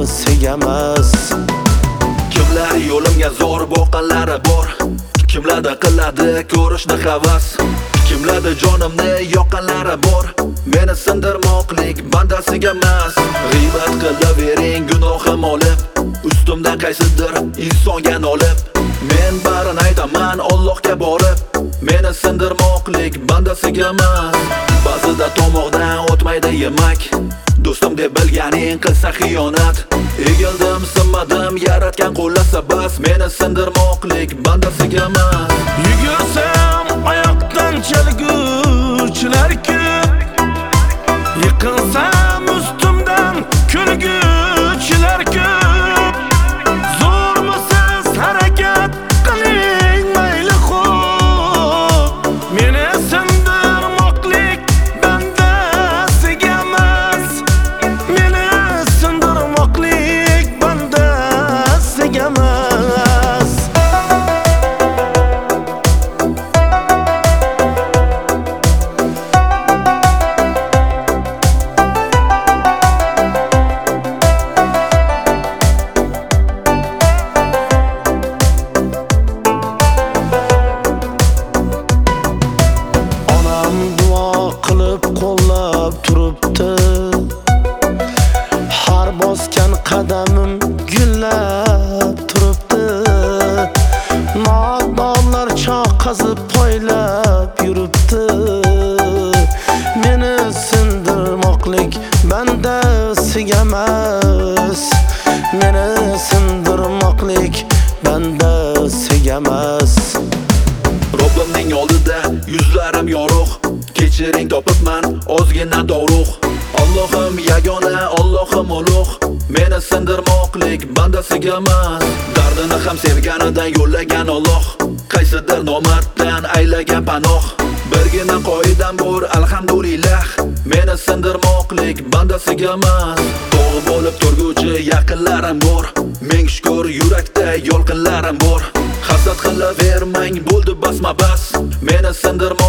segamas. Kimlar yo'limga zo'r boqqanlari bor, kimlarda qiladi ko'rishni havas, kimlarda jonimni yoqqanlari bor. Meni sindirmoqlik bandasiga emas. G'iybat qilavering gunohim olib, ustimdan qaysidir insonga nolib. Men barini aytaman Allohga borib, meni sindirmoqlik bandasiga emas. Ba'zida tomoqdan o'tmaydi yemak, do'stim deb bilganing qilsa xiyonat. Egildim, sinmadim, yaratgan qo'llasa bas. Meni sindirmoqlik bandasiga emas. Yugursam oyoqdan chalguvchilar ko'p, yiqilsam ustimdan kulguvchilar ko'p. Zo'rmisiz harakat qiling mayli xo'p, meni sindirmoqlik bandasiga emas. Meni sindirmoqlik bandasiga emas. Onam duo qilib qo'llab turibdi, har bosgan qadamim gullab turibdi. Nodonlar choq qazib poylab yuribdi. Meni sindirmoqlik bandasiga emas. Meni sindirmoqlik bandasiga emas. Robbimning oldida yuzlarim yorug', kechiring topibman ozgina dog'ruq. Allohim yagona, Allohim ulug', meni sindirmoqlik bandasiga emas. Dardini ham sevganidan yo'llagan Alloh, qaysidir nomarddan aylagan panoh. Birgina qoidam bor, alhamdulillah, meni sindirmoqlik bandasiga emas. Tog' bo'lib turguvchi yaqinlarim bor, ming shukr yurakda yolqinlarim bor. Hasad qilavermang, bo'ldi basma bas. Meni sindirmoqlik